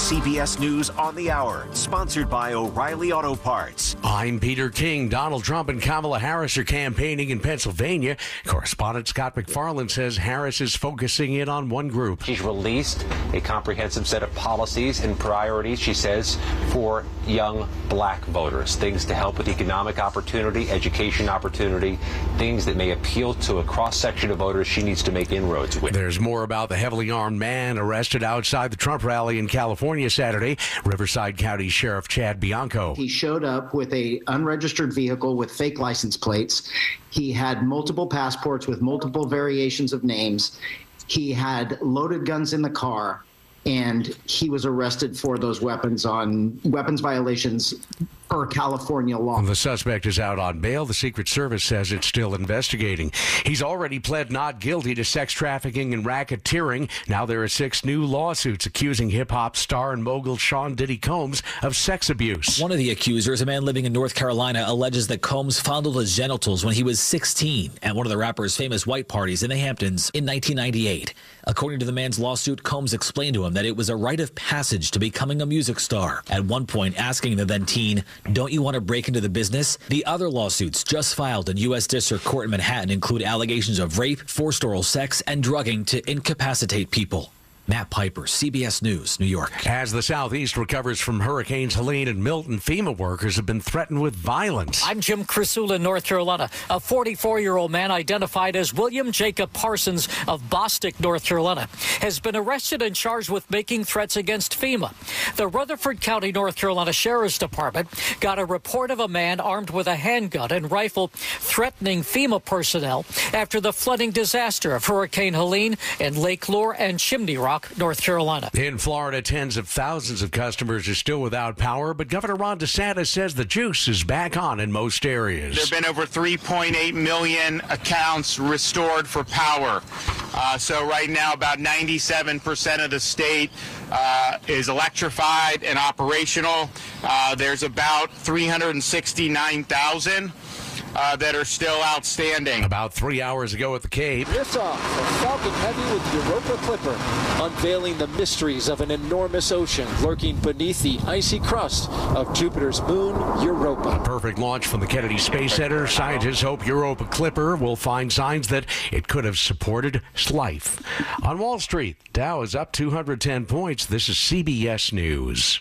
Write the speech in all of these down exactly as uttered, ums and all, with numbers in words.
C B S News on the Hour, sponsored by O'Reilly Auto Parts. I'm Peter King. Donald Trump and Kamala Harris are campaigning in Pennsylvania. Correspondent Scott McFarland says Harris is focusing in on one group. She's released a comprehensive set of policies and priorities, she says, for young black voters. Things to help with economic opportunity, education opportunity, things that may appeal to a cross-section of voters she needs to make inroads with. There's more about the heavily armed man arrested outside the Trump rally in California Saturday. Riverside County Sheriff Chad Bianco. He showed up with a unregistered vehicle with fake license plates. He had multiple passports with multiple variations of names. He had loaded guns in the car, and he was arrested for those weapons on weapons violations per California law. The suspect is out on bail. The Secret Service says it's still investigating. He's already pled not guilty to sex trafficking and racketeering. Now there are six new lawsuits accusing hip-hop star and mogul Sean Diddy Combs of sex abuse. One of the accusers, a man living in North Carolina, alleges that Combs fondled his genitals when he was sixteen at one of the rapper's famous white parties in the Hamptons in nineteen ninety-eight. According to the man's lawsuit, Combs explained to him that it was a rite of passage to becoming a music star, at one point asking the then teen, "Don't you want to break into the business?" The other lawsuits just filed in U S District Court in Manhattan include allegations of rape, forced oral sex, and drugging to incapacitate people. Matt Piper, C B S News, New York. As the Southeast recovers from Hurricanes Helene and Milton, FEMA workers have been threatened with violence. I'm Jim Crisula in North Carolina. A forty-four-year-old man identified as William Jacob Parsons of Bostic, North Carolina, has been arrested and charged with making threats against FEMA. The Rutherford County, North Carolina Sheriff's Department got a report of a man armed with a handgun and rifle threatening FEMA personnel after the flooding disaster of Hurricane Helene in Lake Lure and Chimney Rock, North Carolina. In Florida, tens of thousands of customers are still without power, but Governor Ron DeSantis says the juice is back on in most areas. There have been over three point eight million accounts restored for power. Uh, so right now, about ninety-seven percent of the state uh, is electrified and operational. Uh, there's about three hundred sixty-nine thousand Uh, that are still outstanding. About three hours ago at the Cape. Liftoff of Falcon Heavy with Europa Clipper, unveiling the mysteries of an enormous ocean lurking beneath the icy crust of Jupiter's moon, Europa. A perfect launch from the Kennedy Space Center. Scientists hope Europa Clipper will find signs that it could have supported life. On Wall Street, Dow is up two hundred ten points. This is C B S News.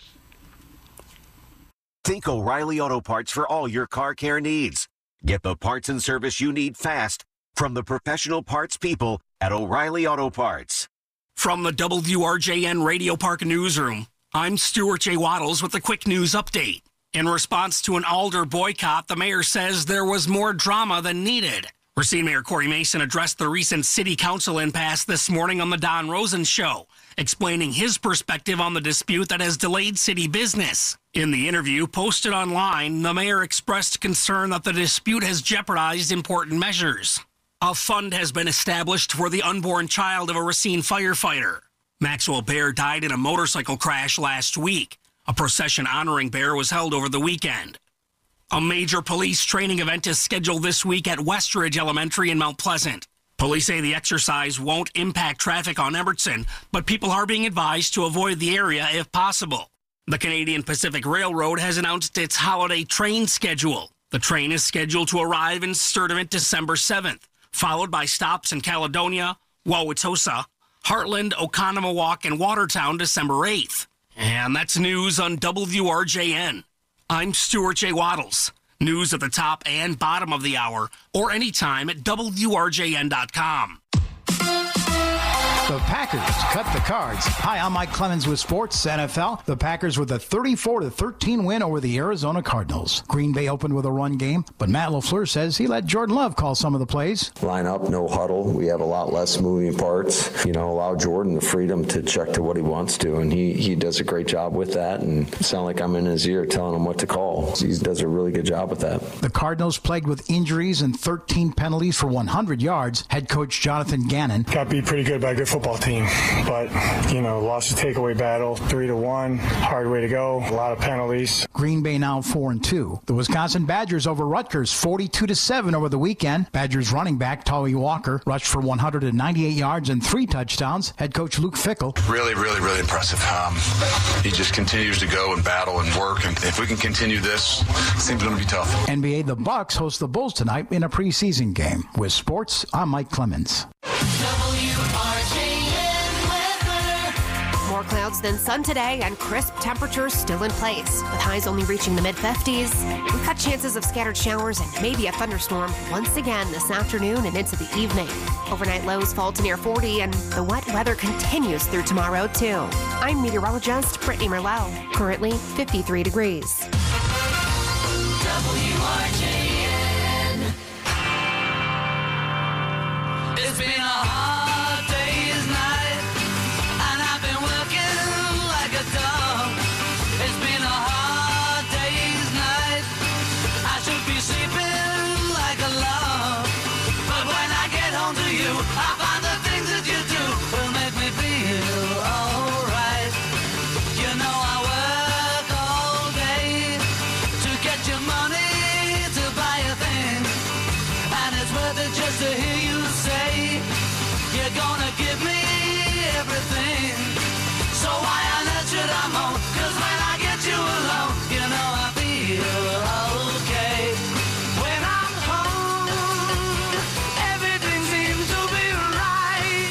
Think O'Reilly Auto Parts for all your car care needs. Get the parts and service you need fast from the professional parts people at O'Reilly Auto Parts. From the W R J N Radio Park Newsroom, I'm Stuart J. Waddles with a quick news update. In response to an Alder boycott, the mayor says there was more drama than needed. Racine Mayor Corey Mason addressed the recent city council impasse this morning on the Don Rosen Show, explaining his perspective on the dispute that has delayed city business. In the interview posted online, the mayor expressed concern that the dispute has jeopardized important measures. A fund has been established for the unborn child of a Racine firefighter. Maxwell Bear died in a motorcycle crash last week. A procession honoring Bear was held over the weekend. A major police training event is scheduled this week at Westridge Elementary in Mount Pleasant. Police say the exercise won't impact traffic on Emerson, but people are being advised to avoid the area if possible. The Canadian Pacific Railroad has announced its holiday train schedule. The train is scheduled to arrive in Sturtevant December seventh, followed by stops in Caledonia, Wauwatosa, Heartland, Oconomowoc, and Watertown December eighth. And that's news on W R J N. I'm Stuart J. Waddles. News at the top and bottom of the hour, or anytime at W R J N dot com. The Packers cut the cards. Hi, I'm Mike Clemens with Sports N F L. The Packers with a thirty-four to thirteen win over the Arizona Cardinals. Green Bay opened with a run game, but Matt LaFleur says he let Jordan Love call some of the plays. Line up, no huddle. We have a lot less moving parts. You know, allow Jordan the freedom to check to what he wants to, and he, he does a great job with that. And it sounds like I'm in his ear telling him what to call. He does a really good job with that. The Cardinals, plagued with injuries and thirteen penalties for one hundred yards, head coach Jonathan Gannon. Got beat pretty good by a good football team. But, you know, lost the takeaway battle, three to one, hard way to go, a lot of penalties. Green Bay now four and two. The Wisconsin Badgers over Rutgers forty-two to seven over the weekend. Badgers running back Tawee Walker rushed for one hundred ninety-eight yards and three touchdowns. Head coach Luke Fickell. Really, really, really impressive. Um, he just continues to go and battle and work, and if we can continue this, it seems going to be tough. N B A, the Bucks host the Bulls tonight in a preseason game. With sports, I'm Mike Clemens. More clouds than sun today and crisp temperatures still in place, with highs only reaching the mid fifties. We've got chances of scattered showers and maybe a thunderstorm once again this afternoon and into the evening. Overnight lows fall to near forty, and the wet weather continues through tomorrow, too. I'm meteorologist Brittany Merlot, currently fifty-three degrees. W R J N. It's been a hard day's night, and I've been working like a dog. It's been a hard day's night. I should be sleeping like a log, but when I get home to you, I find the things that you do will make me feel alright. You know I work all day to get your money to buy a thing, and it's worth it just to hear you say you're gonna give me everything. So why on earth should I moan? 'Cause when I get you alone, you know I feel okay. When I'm home, everything seems to be right.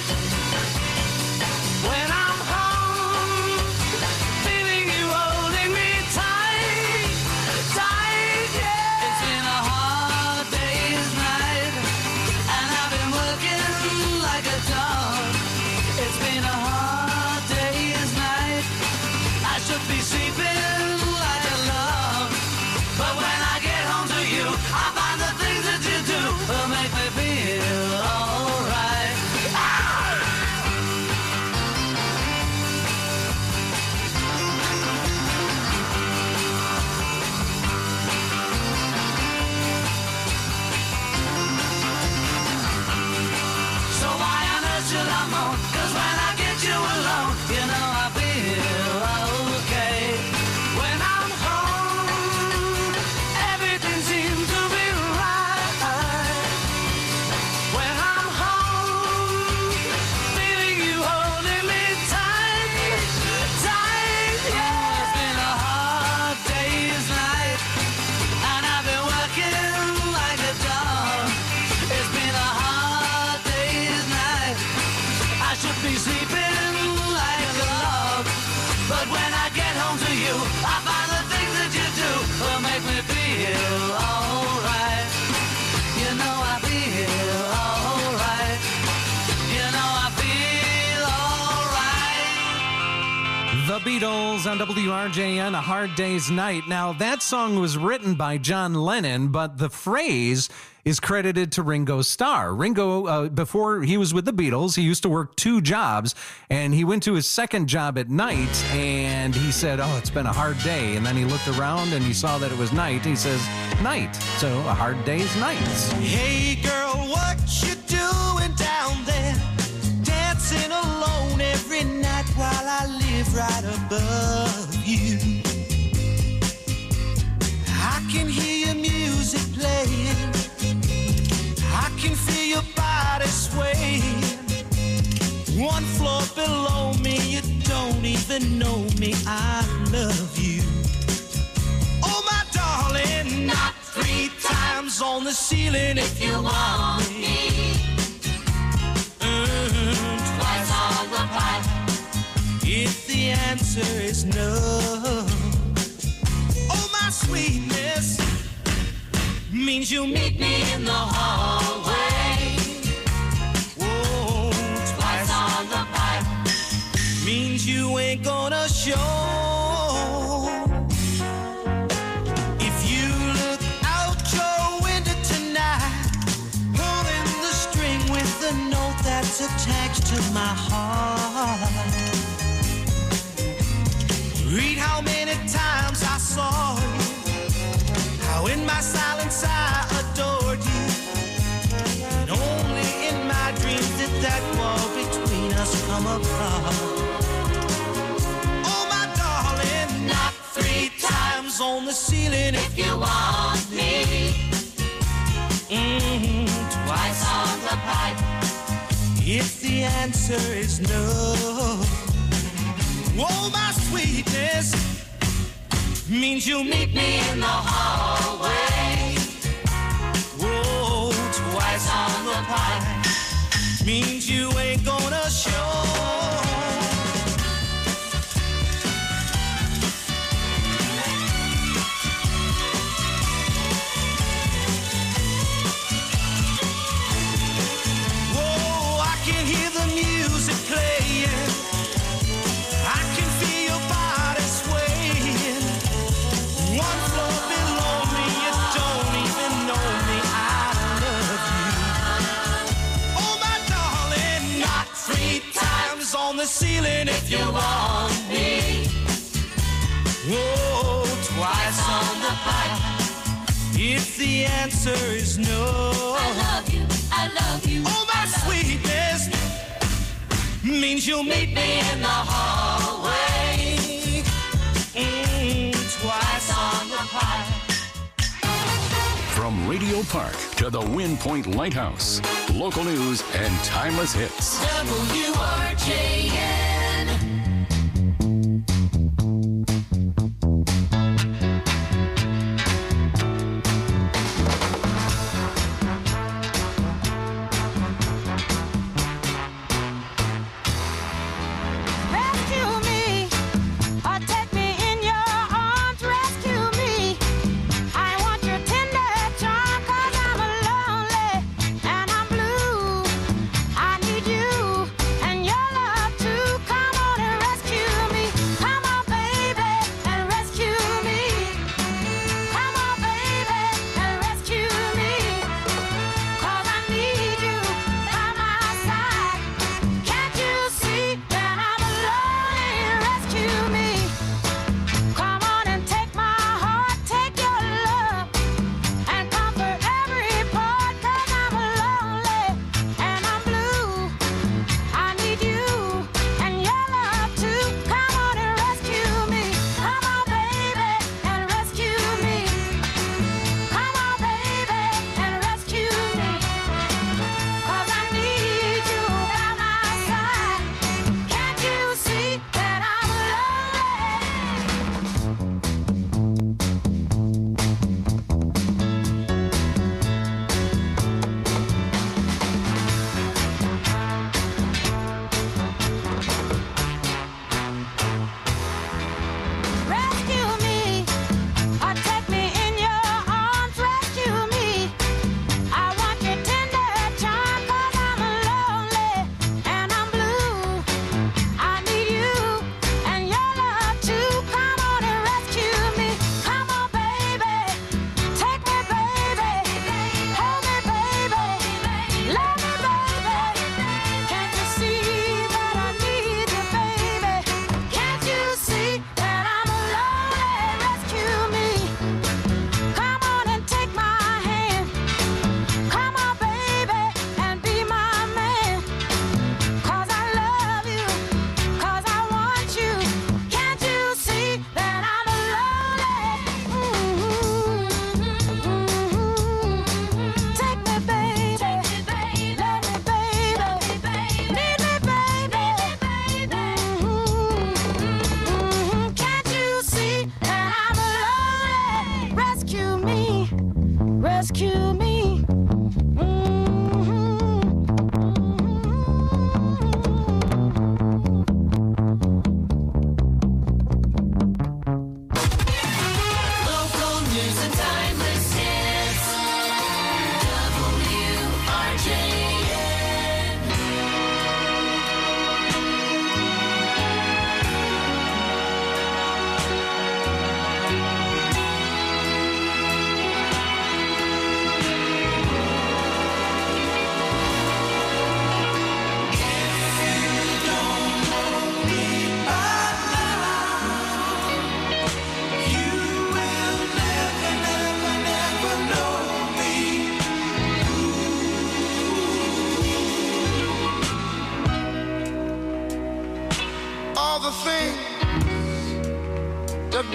When I'm home, feeling you holding me tight, tight, yeah. It's been a hard day's night, and I've been working like a dog. It's been a hard day's night. I should be sleeping like a log, but when I get home to you, I find the things that you do will make me feel alright. So why on earth should I moan? 'Cause when I get you alone, you know I feel okay. When I'm home, everything seems to be right. When I'm home, feeling you holding me tight, tight, yeah. It's been a hard day's night, and I've been working like a dog. It's been a hard day's night. I should be sleeping like a log, but when I get home to you, I find the things that you do will make me feel alright. You know I feel alright. You know I feel alright. The Beatles on W R J N, A Hard Day's Night. Now, that song was written by John Lennon, but the phrase is credited to Ringo Starr. Ringo, uh, before he was with the Beatles, he used to work two jobs, and he went to his second job at night, and he said, oh, it's been a hard day. And then he looked around, and he saw that it was night. He says, night. So, a hard day's night. Hey girl, what you doing down there? Dancing alone every night while I live right above you. I can hear your music playing. I can feel your body swaying. One floor below me, you don't even know me. I love you. Oh, my darling, not three times on the ceiling if you want me. Mm, twice on the pipe if the answer is no. Oh, my sweetness means you meet me in the hallway. Whoa, twice on the pipe means you ain't gonna show. If you look out your window tonight, pulling the string with the note that's attached to my heart. Read how many times I saw you, how in my silence I adored you, and only in my dreams did that wall between us come apart. Oh, my darling, knock three times on the ceiling if you want me. Mm-hmm. Twice on the pipe if the answer is no. Oh, my sweetness means you'll meet me in the hallway. Oh, twice on the pipe means you ain't gonna show. Whoa, I can hear the music playing. I can feel your body swaying. One floor below me, you don't even know me. I love you. Oh, my darling, knock three times on the ceiling if you want me. Whoa, twice on the pipe if the answer is no. I love you, I love you. Oh, my sweetness means you'll meet me in the hallway. Mm, twice on the pipe. From Radio Park to the Wind Point Lighthouse, local news and timeless hits. W R J N. Rescue me, or take me in your arms. Rescue me. I want your tender charm, 'cause I'm lonely and I'm blue. I need you and your love to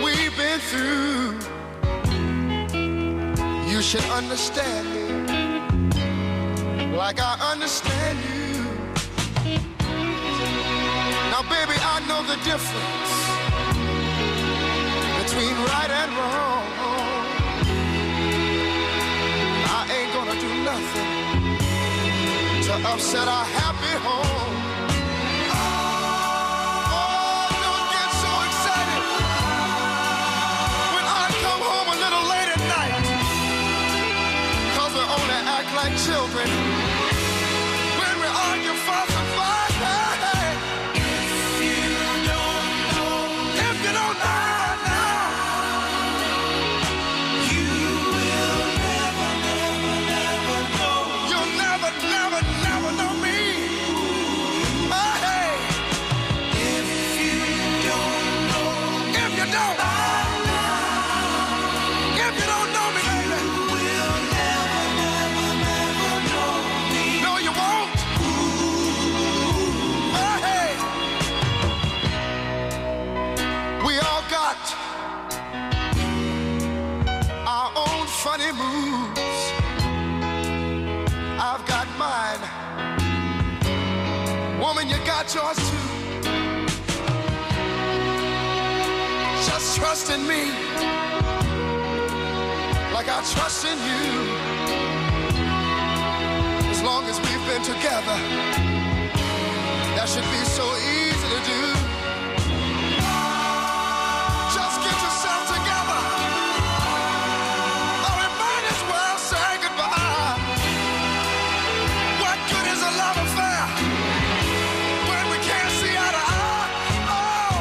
we've been through, you should understand me like I understand you. Now, baby, I know the difference between right and wrong. I ain't gonna do nothing to upset our happy home. Oh, don't get so excited when I come home a little late at night, 'cause we only act like children when we argue, fuss, and fight. Hey, if you don't know, if you don't know now, you will never, never, never know. You'll never, never, never know me. Oh, hey, if you don't know, if you don't, if you don't know me, baby, you will never, never, never know me. No, you won't. Oh, hey, we all got our own funny moves. I've got mine. Woman, you got yours too. Just trust in me like I trust in you. As long as we've been together, that should be so easy to do. Just get yourself together, or we might as well say goodbye. What good is a love affair when we can't see eye to eye? Oh,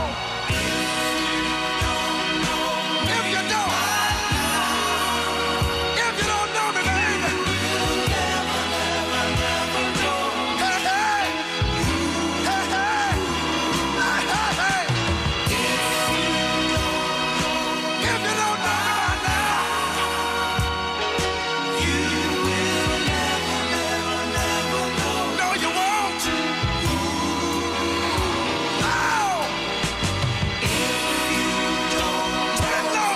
if you don't, if you don't know me, baby, you'll never, never, never know. Hey, hey, hey, hey, hey, hey, hey. If you don't know me by now, you will never, never, never know. No, you won't. No. If you don't know,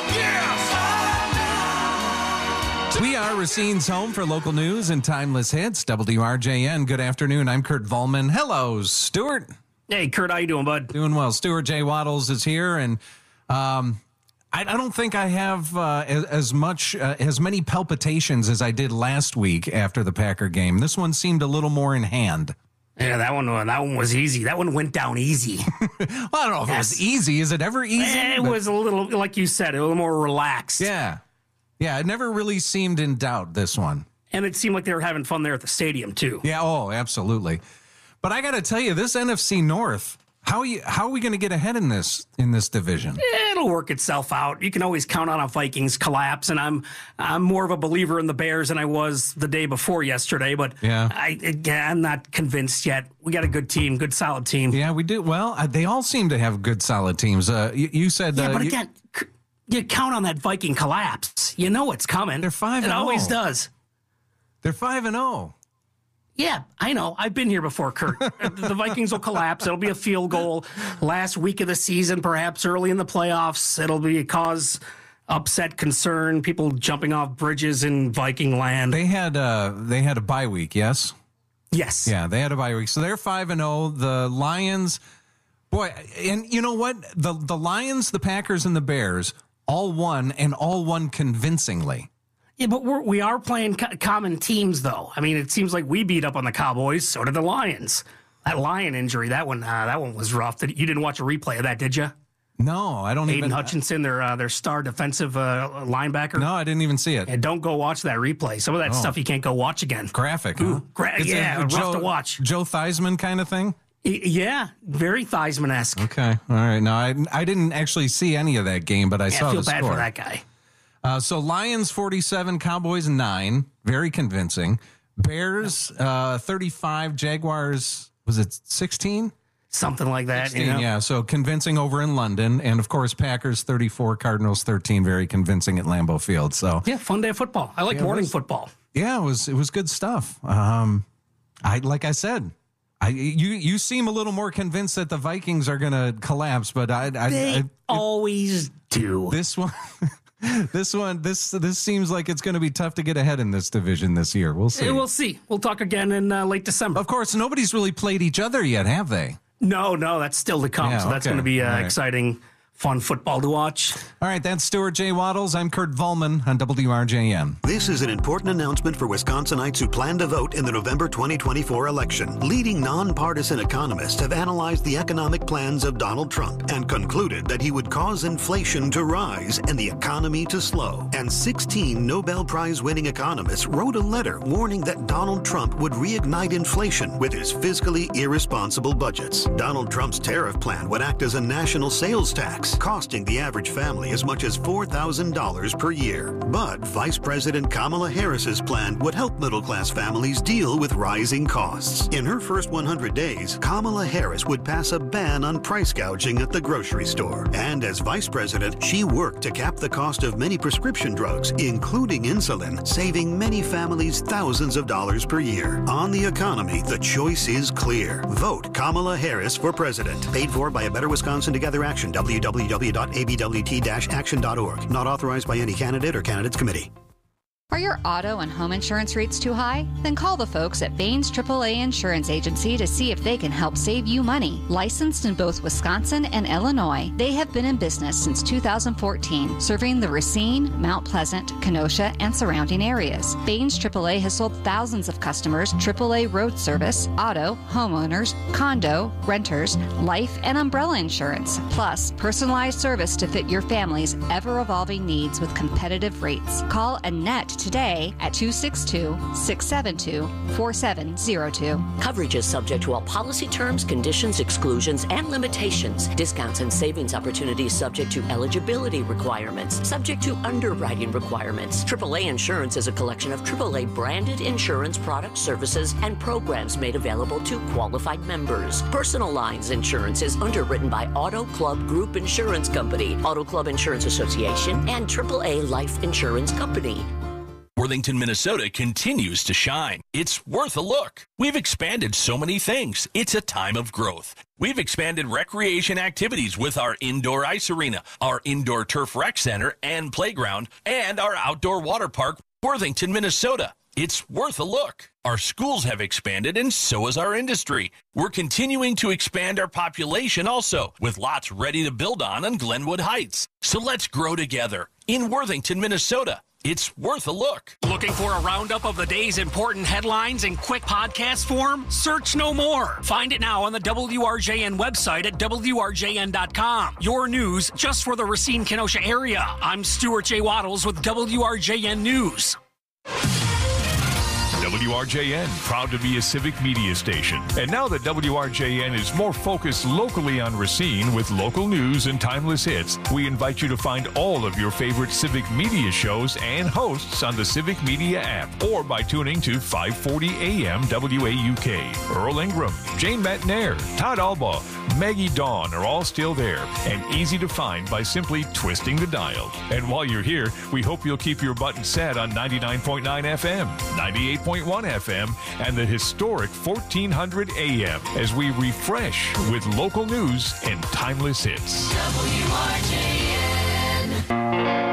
yes. We are Racine's home for local news and timeless hits. W R J N. Good afternoon. I'm Kurt Volman. Hello, Stuart. Hey, Kurt, how you doing, bud? Doing well. Stuart J. Waddles is here, and um, I, I don't think I have uh, as, as much, uh, as many palpitations as I did last week after the Packer game. This one seemed a little more in hand. Yeah, that one, that one was easy. That one went down easy. Well, I don't know if it was easy. Is it ever easy? It But- was a little, like you said, a little more relaxed. Yeah. Yeah, it never really seemed in doubt, this one. And it seemed like they were having fun there at the stadium, too. Yeah, oh, absolutely. But I got to tell you, this N F C North, how are, you, how are we going to get ahead in this in this division? It'll work itself out. You can always count on a Vikings collapse, and I'm I'm more of a believer in the Bears than I was the day before yesterday. But Yeah. I, again, I'm not convinced yet. We got a good team, good solid team. Yeah, we do. Well, uh, they all seem to have good, solid teams. Uh, you, you said... Yeah, uh, but you- again, c- you count on that Viking collapse. You know it's coming. They're five It and always oh. does. They're five and oh. Yeah, I know. I've been here before, Kurt. The Vikings will collapse. It'll be a field goal last week of the season, perhaps early in the playoffs. It'll be cause upset, concern, people jumping off bridges in Viking land. They had uh, they had a bye week, yes? Yes. Yeah, they had a bye week. So they're five and oh. The Lions, boy, and you know what? The the Lions, the Packers, and the Bears all won, and all won convincingly. Yeah, but we're, we are playing co- common teams, though. I mean, it seems like we beat up on the Cowboys. So did the Lions. That Lion injury, that one, uh, that one was rough. Did, you didn't watch a replay of that, did you? No, I don't Aiden even. Hutchinson, their uh, their star defensive uh, linebacker. No, I didn't even see it. And don't go watch that replay. Some of that Oh. stuff you can't go watch again. Graphic, huh? Ooh, gra- It's a- yeah, a rough Joe, to watch. Joe Theismann kind of thing? Y- Yeah, very Theismann-esque. Okay, all right. No, I, I didn't actually see any of that game, but I Yeah, saw I feel the bad score. for that guy. Uh, so Lions forty-seven, Cowboys nine, very convincing. Bears uh, thirty-five, Jaguars, was it sixteen? Something like that. sixteen, You know? yeah. So convincing over in London. And of course, Packers thirty-four, Cardinals thirteen, very convincing at Lambeau Field. So Yeah, fun day of football. I like Yeah, it morning was- football. yeah, it was, it was good stuff. Um, I, like I said, I, you you seem a little more convinced that the Vikings are going to collapse, but I, I they I, always do. This one, this one, this this seems like it's going to be tough to get ahead in this division this year. We'll see. We'll see. We'll talk again in uh, late December. Of course, nobody's really played each other yet, have they? No, no, that's still to come. Yeah, so that's okay. going to be uh, All right. exciting, fun football to watch. All right, that's Stuart J. Waddles. I'm Kurt Volman on W R J N. This is an important announcement for Wisconsinites who plan to vote in the November twenty twenty-four election. Leading nonpartisan economists have analyzed the economic plans of Donald Trump and concluded that he would cause inflation to rise and the economy to slow. And sixteen Nobel Prize-winning economists wrote a letter warning that Donald Trump would reignite inflation with his fiscally irresponsible budgets. Donald Trump's tariff plan would act as a national sales tax, costing the average family as much as four thousand dollars per year. But Vice President Kamala Harris's plan would help middle-class families deal with rising costs. In her first one hundred days, Kamala Harris would pass a ban on price gouging at the grocery store. And as Vice President, she worked to cap the cost of many prescription drugs, including insulin, saving many families thousands of dollars per year. On the economy, the choice is clear. Vote Kamala Harris for president. Paid for by A Better Wisconsin Together Action. w w w dot a b w t dash action dot org. Not authorized by any candidate or candidates committee. Are your auto and home insurance rates too high? Then call the folks at Baines triple A Insurance Agency to see if they can help save you money. Licensed in both Wisconsin and Illinois, they have been in business since two thousand fourteen, serving the Racine, Mount Pleasant, Kenosha, and surrounding areas. Baines triple A has sold thousands of customers triple A road service, auto, homeowners, condo, renters, life, and umbrella insurance, plus personalized service to fit your family's ever-evolving needs with competitive rates. Call Annette today at two six two, six seven two, four seven zero two. Coverage is subject to all policy terms, conditions, exclusions, and limitations. Discounts and savings opportunities subject to eligibility requirements, subject to underwriting requirements. triple A Insurance is a collection of triple A branded insurance products, services, and programs made available to qualified members. Personal Lines Insurance is underwritten by Auto Club Group Insurance Company, Auto Club Insurance Association, and triple A Life Insurance Company. Worthington, Minnesota continues to shine. It's worth a look. We've expanded so many things. It's a time of growth. We've expanded recreation activities with our indoor ice arena, our indoor turf rec center and playground, and our outdoor water park, Worthington, Minnesota. It's worth a look. Our schools have expanded, and so has our industry. We're continuing to expand our population also, with lots ready to build on on Glenwood Heights. So let's grow together in Worthington, Minnesota. It's worth a look. Looking for a roundup of the day's important headlines in quick podcast form? Search no more. Find it now on the W R J N website at w r j n dot com. Your news just for the Racine-Kenosha area. I'm Stuart J. Waddles with W R J N News. W R J N, proud to be a civic media station. And now that W R J N is more focused locally on Racine with local news and timeless hits, we invite you to find all of your favorite civic media shows and hosts on the Civic Media app or by tuning to five forty A M W A U K. Earl Ingram, Jane Matnair, Todd Alba, Maggie Dawn are all still there and easy to find by simply twisting the dial. And while you're here, we hope you'll keep your button set on ninety-nine point nine F M, ninety-eight point one F M, and the historic fourteen hundred A M as we refresh with local news and timeless hits. W R J N.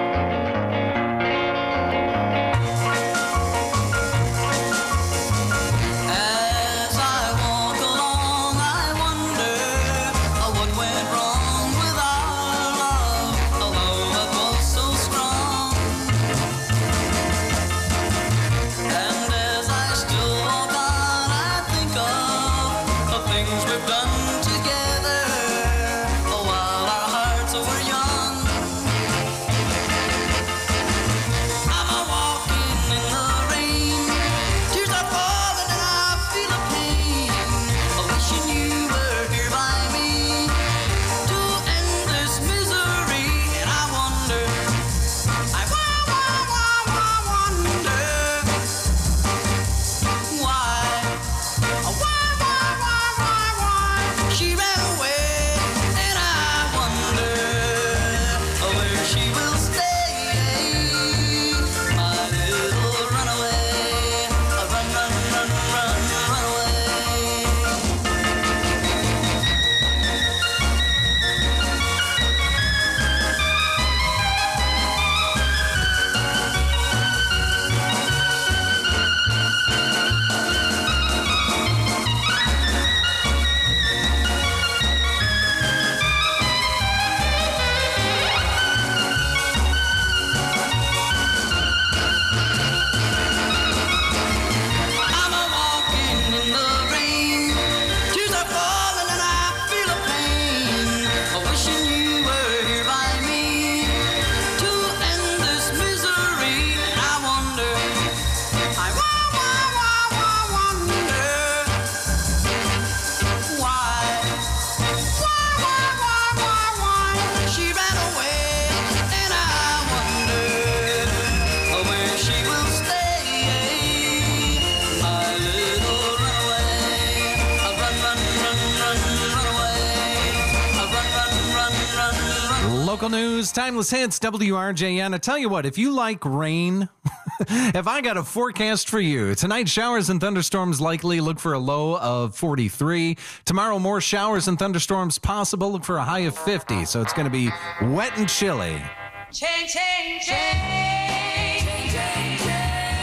Local news, timeless hits, W R J N. I tell you what, if you like rain, if I got a forecast for you, tonight showers and thunderstorms likely. Look for a low of forty-three. Tomorrow, more showers and thunderstorms possible. Look for a high of fifty. So it's going to be wet and chilly. Change, change, change. Change, change, change.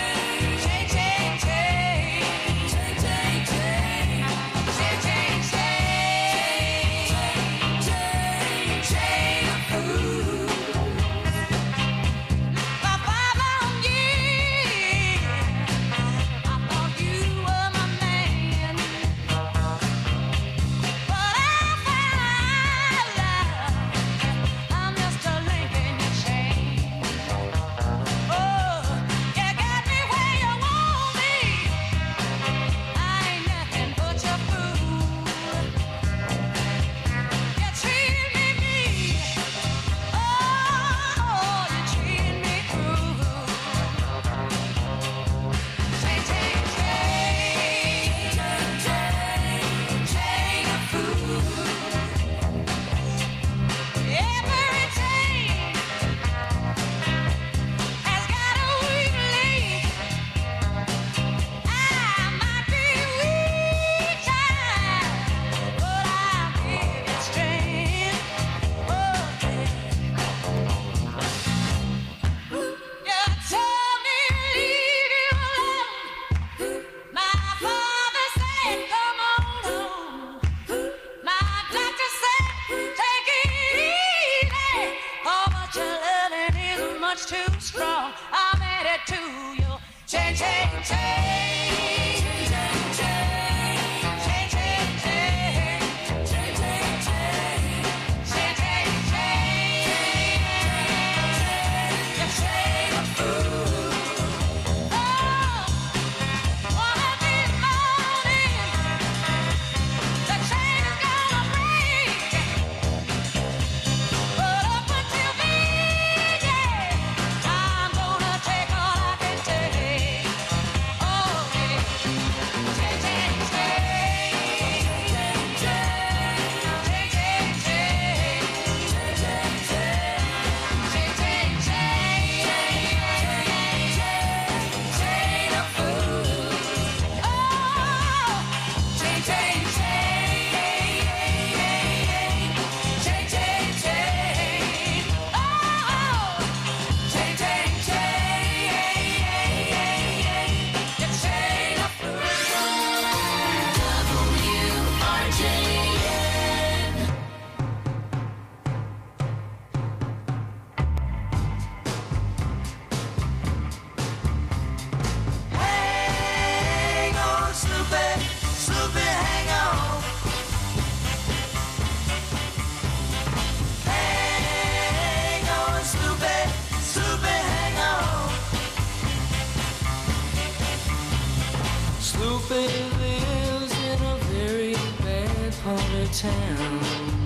lives in a very bad part of town.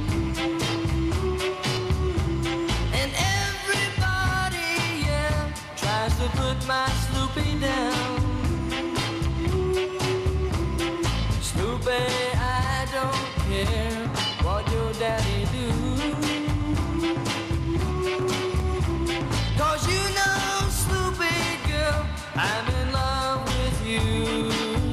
And everybody, yeah, tries to put my Snoopy down. Snoopy, I don't care what your daddy do. 'Cause you know, Snoopy girl, I'm in love with you.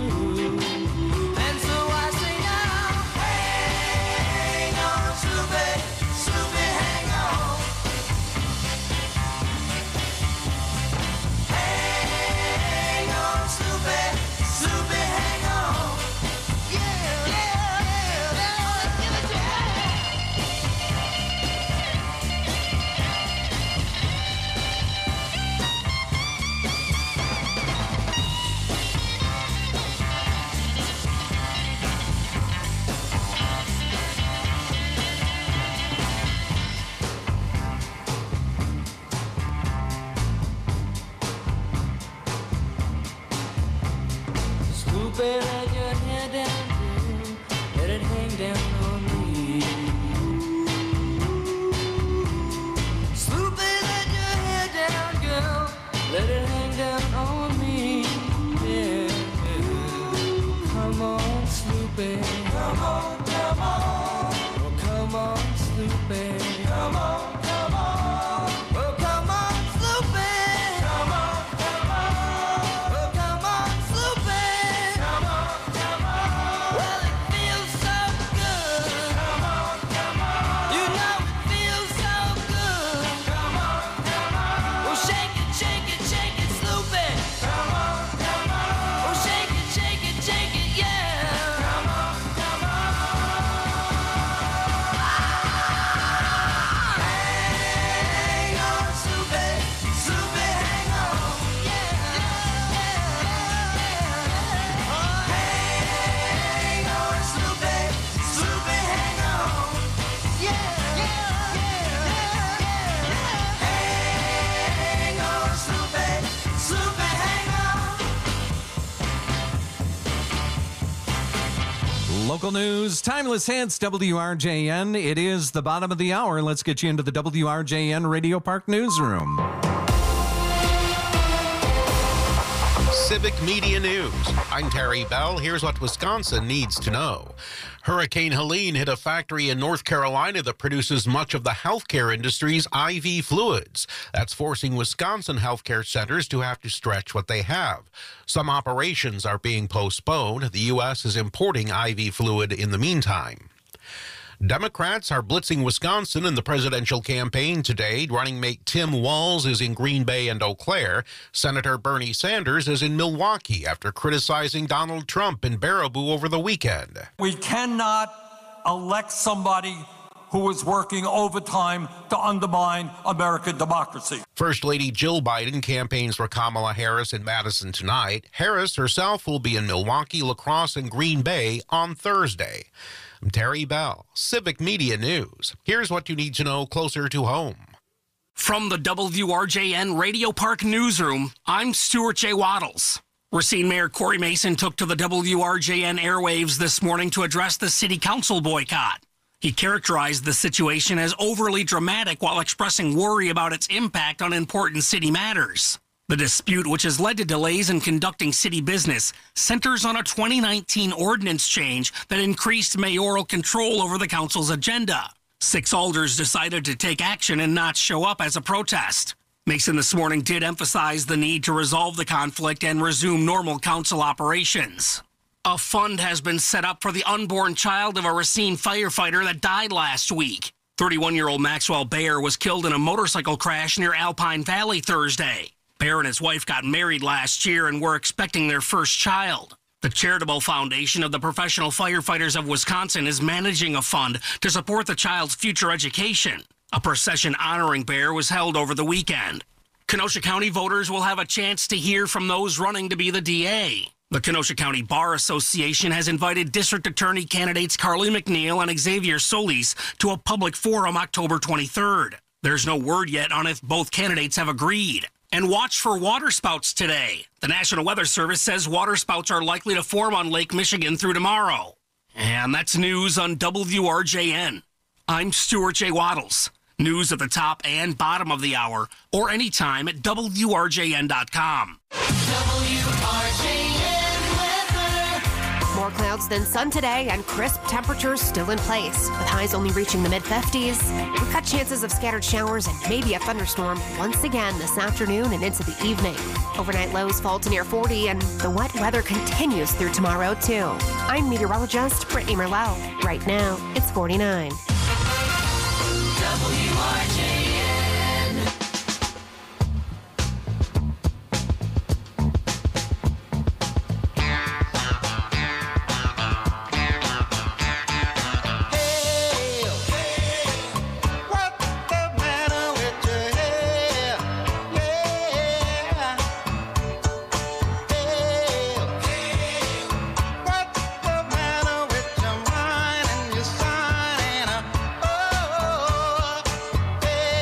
Let your hair down, girl. Let it hang down on me. Snoopy, let your hair down, girl. Let it hang down on me. Yeah, yeah. Come on, Snoopy. Come on, come on. Oh, come on, Snoopy. Come on, come on. Local news, timeless hits, W R J N. It is the bottom of the hour. Let's get you into the W R J N Radio Park newsroom. Civic Media News. I'm Terry Bell. Here's what Wisconsin needs to know. Hurricane Helene hit a factory in North Carolina that produces much of the healthcare industry's I V fluids. That's forcing Wisconsin healthcare centers to have to stretch what they have. Some operations are being postponed. The U S is importing I V fluid in the meantime. Democrats are blitzing Wisconsin in the presidential campaign today. Running mate Tim Walz is in Green Bay and Eau Claire. Senator Bernie Sanders is in Milwaukee after criticizing Donald Trump in Baraboo over the weekend. We cannot elect somebody who is working overtime to undermine American democracy. First Lady Jill Biden campaigns for Kamala Harris in Madison tonight. Harris herself will be in Milwaukee, La Crosse, and Green Bay on Thursday. I'm Terry Bell, Civic Media News. Here's what you need to know closer to home. From the W R J N Radio Park newsroom, I'm Stuart J. Waddles. Racine Mayor Corey Mason took to the W R J N airwaves this morning to address the city council boycott. He characterized the situation as overly dramatic while expressing worry about its impact on important city matters. The dispute, which has led to delays in conducting city business, centers on a twenty nineteen ordinance change that increased mayoral control over the council's agenda. Six alders decided to take action and not show up as a protest. Mason this morning did emphasize the need to resolve the conflict and resume normal council operations. A fund has been set up for the unborn child of a Racine firefighter that died last week. thirty-one-year-old Maxwell Bayer was killed in a motorcycle crash near Alpine Valley Thursday. Bayer and his wife got married last year and were expecting their first child. The Charitable Foundation of the Professional Firefighters of Wisconsin is managing a fund to support the child's future education. A procession honoring Bayer was held over the weekend. Kenosha County voters will have a chance to hear from those running to be the D A. The Kenosha County Bar Association has invited District Attorney candidates Carly McNeil and Xavier Solis to a public forum October twenty-third. There's no word yet on if both candidates have agreed. And watch for waterspouts today. The National Weather Service says waterspouts are likely to form on Lake Michigan through tomorrow. And that's news on W R J N. I'm Stuart J. Waddles. News at the top and bottom of the hour, or anytime at W R J N dot com. W R J N weather. More clouds than sun today and crisp temperatures still in place, with highs only reaching the mid fifties. We've got chances of scattered showers and maybe a thunderstorm once again this afternoon and into the evening. Overnight lows fall to near forty, and the wet weather continues through tomorrow, too. I'm meteorologist Brittany Merlot. Right now, it's forty-nine. W R J N. Hey,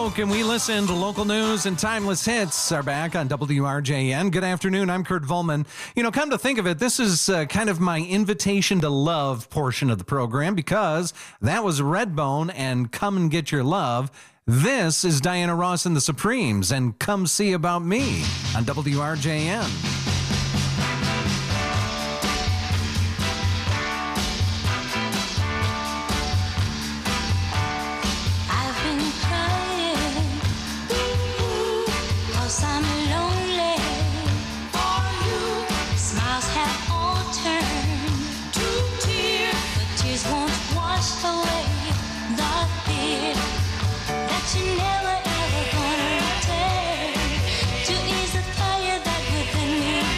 Folk, and we listen to local news and timeless hits are back on W R J N. Good afternoon. I'm Kurt Volman. You know, come to think of it, this is uh, kind of my invitation to love portion of the program because that was Redbone and Come and Get Your Love. This is Diana Ross and the Supremes and Come See About Me on W R J N. Never ever gonna return to ease the fire that within me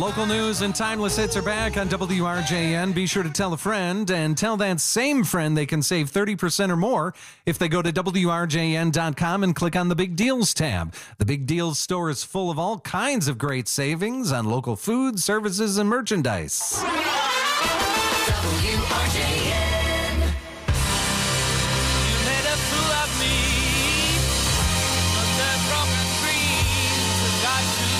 Local news and timeless hits are back on W R J N. Be sure to tell a friend and tell that same friend they can save thirty percent or more if they go to W R J N dot com and click on the Big Deals tab. The Big Deals store is full of all kinds of great savings on local food, services, and merchandise. W R J N. You made a fool of me. The broken dreams have got to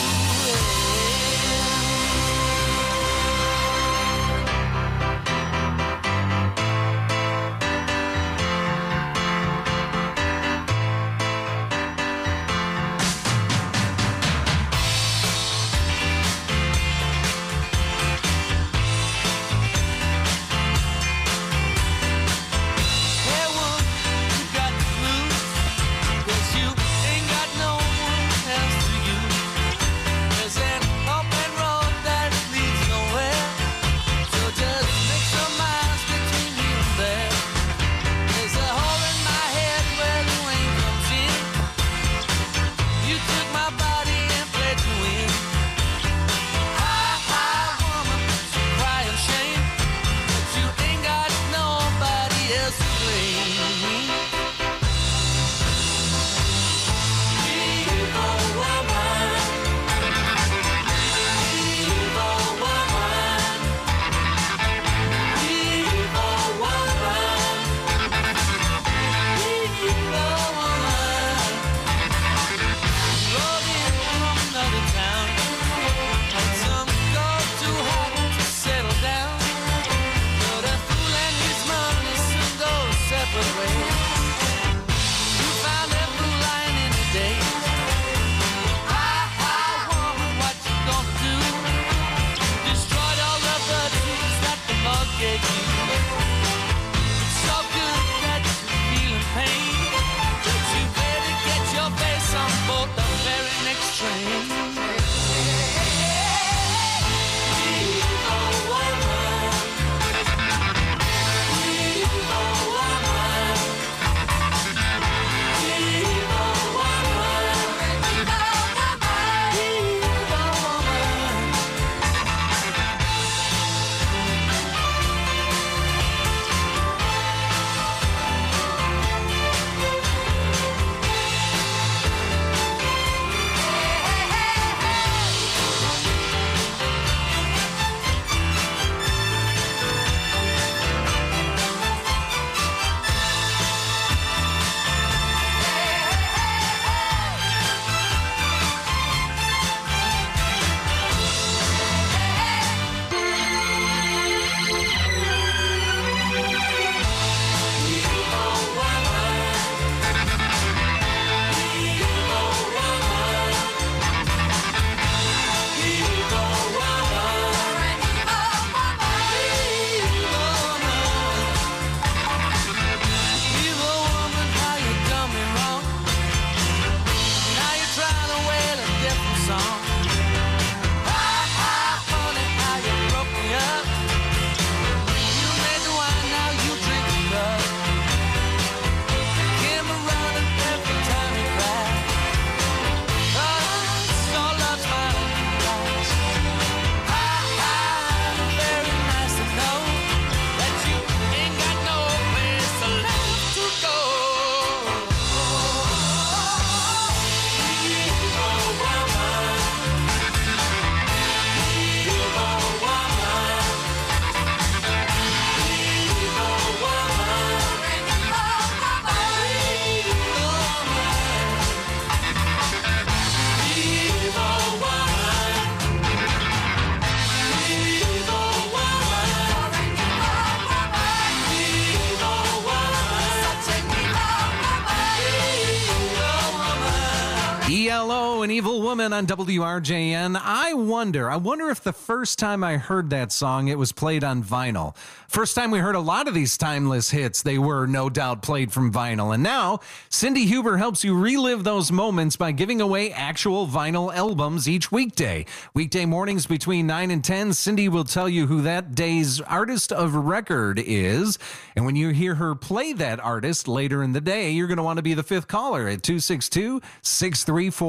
E L O, An Evil Woman on W R J N. I wonder, I wonder if the first time I heard that song, it was played on vinyl. First time we heard a lot of these timeless hits, they were no doubt played from vinyl. And now, Cindy Huber helps you relive those moments by giving away actual vinyl albums each weekday. Weekday mornings between nine and ten, Cindy will tell you who that day's artist of record is. And when you hear her play that artist later in the day, you're going to want to be the fifth caller at two six two, six three four,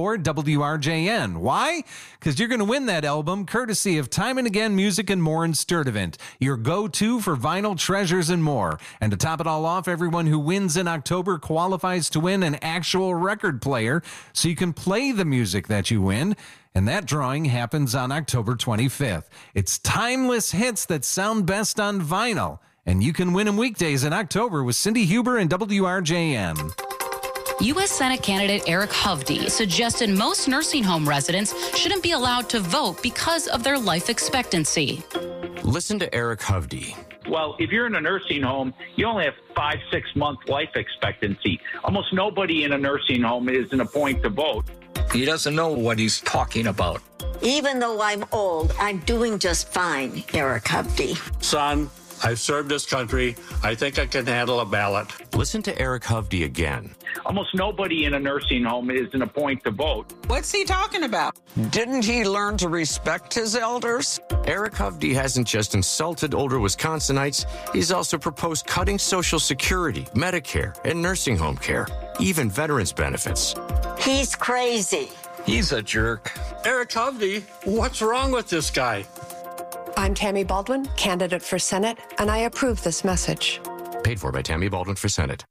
support W R J N. Why? Because you're going to win that album courtesy of Time and Again Music and More in Sturtevant, your go-to for vinyl treasures and more. And to top it all off, everyone who wins in October qualifies to win an actual record player so you can play the music that you win. And that drawing happens on October twenty-fifth. It's timeless hits that sound best on vinyl. And you can win them weekdays in October with Cindy Huber and W R J N. U S Senate candidate Eric Hovde suggested most nursing home residents shouldn't be allowed to vote because of their life expectancy. Listen to Eric Hovde. Well, if you're in a nursing home, you only have five, six month life expectancy. Almost nobody in a nursing home is in a point to vote. He doesn't know what he's talking about. Even though I'm old, I'm doing just fine, Eric Hovde. Son, I've served this country. I think I can handle a ballot. Listen to Eric Hovde again. Almost nobody in a nursing home is in a point to vote. What's he talking about? Didn't he learn to respect his elders? Eric Hovde hasn't just insulted older Wisconsinites, he's also proposed cutting Social Security, Medicare, and nursing home care, even veterans benefits. He's crazy. He's a jerk. Eric Hovde, what's wrong with this guy? I'm Tammy Baldwin, candidate for Senate, and I approve this message. Paid for by Tammy Baldwin for Senate.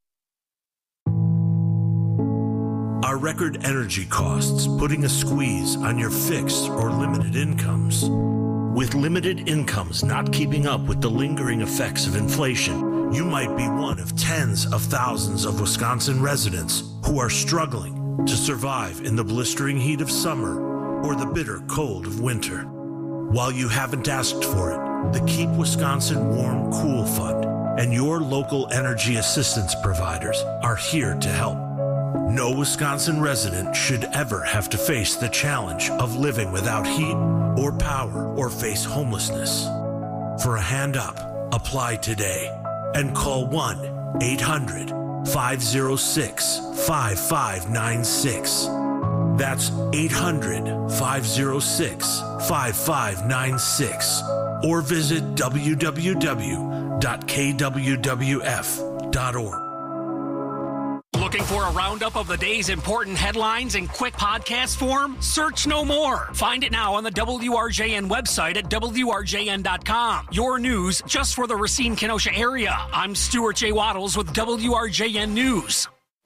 Are record energy costs putting a squeeze on your fixed or limited incomes? With limited incomes not keeping up with the lingering effects of inflation, you might be one of tens of thousands of Wisconsin residents who are struggling to survive in the blistering heat of summer or the bitter cold of winter. While you haven't asked for it, the Keep Wisconsin Warm Cool Fund and your local energy assistance providers are here to help. No Wisconsin resident should ever have to face the challenge of living without heat or power or face homelessness. For a hand up, apply today and call one eight hundred five oh six five five nine six. That's eight hundred five oh six five five nine six or visit w w w dot k w w f dot org. Looking for a roundup of the day's important headlines in quick podcast form? Search no more. Find it now on the W R J N website at w r j n dot com. Your news just for the Racine-Kenosha area. I'm Stuart J. Waddles with W R J N News.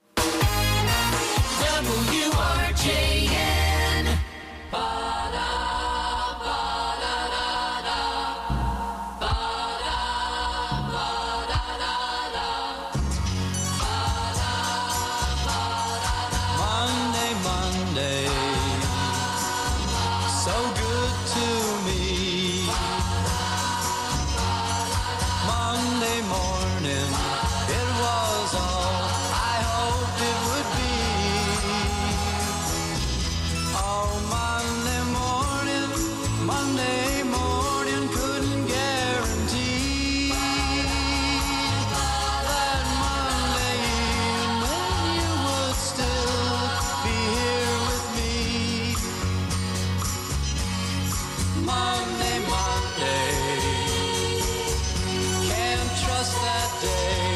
W R J N. Monday, Monday, so good to me. Monday morning, it was all I hoped it would be. Oh, Monday morning, Monday morning, couldn't guarantee that Monday evening you would still be here with me. Monday, Monday, can't trust that day.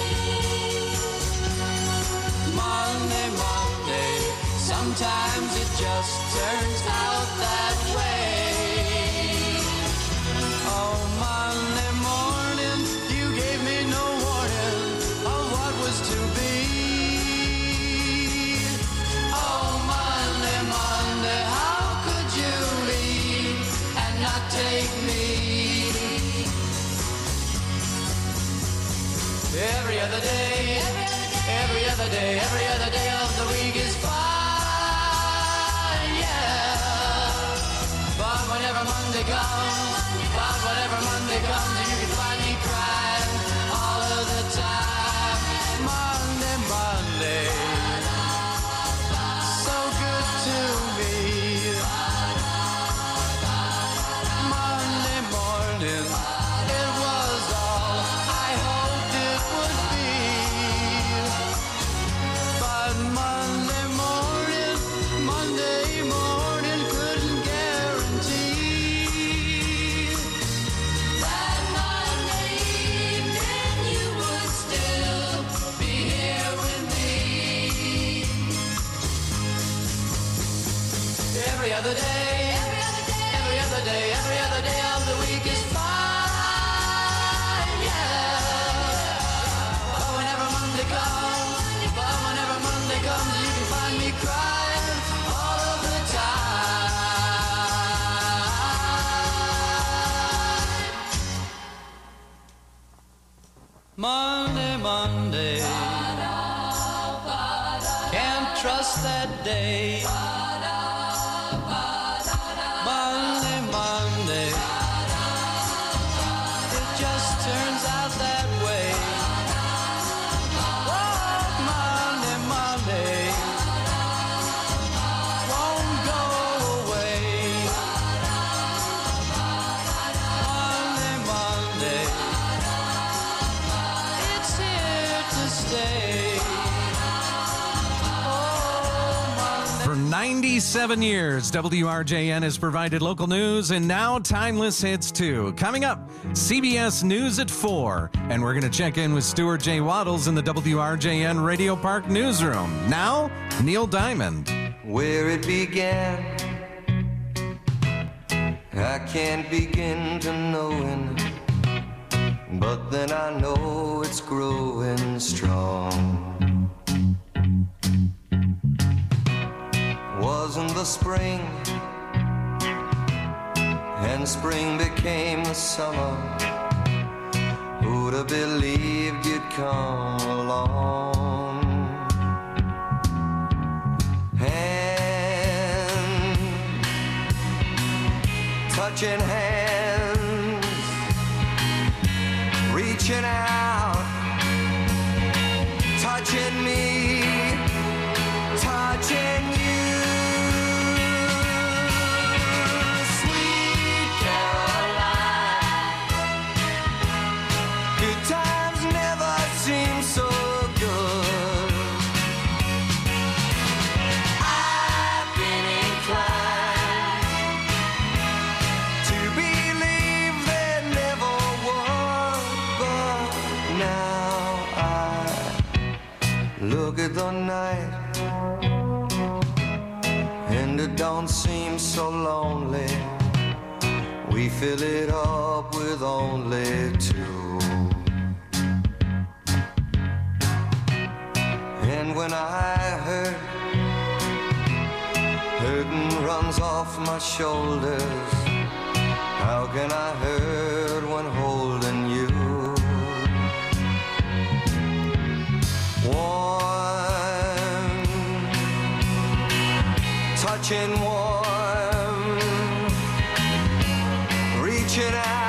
Monday, Monday, sometimes it just turns out that way. Oh, Monday morning, you gave me no warning of what was to be. Oh, Monday, Monday, how could you leave and not take me? Every other day, every other day, every other day of the week is fine, yeah. But whenever Monday comes, but whenever Monday comes, you can find me crying all of the time. Monday, Monday, so good to me. Monday morning, it was all I hoped it would be. But Monday morning, Monday morning couldn't guarantee that every other day, every other day, every other day, every other day of the week is fine, yeah. But whenever Monday comes, but whenever Monday comes, you can find me crying all of the time. Monday, Monday, can't trust that day. Monday, Monday, it just turns out that way. Oh, Monday, Monday, won't go away. Monday, Monday, it's here to stay. For ninety-seven years, W R J N has provided local news and now Timeless Hits too. Coming up, C B S News at four. And we're going to check in with Stuart J. Waddles in the W R J N Radio Park newsroom. Now, Neil Diamond. Where it began, I can't begin to knowing, but then I know it's growing strong. Wasn't the spring, and spring became the summer. Who'd have believed you'd come along? Hand, touching hands, reaching out, touching me, touching you. Look at the night, and it don't seem so lonely. We fill it up with only two. And when I hurt, hurting runs off my shoulders. How can I hurt when holding you? Warm, touching warm, reaching out.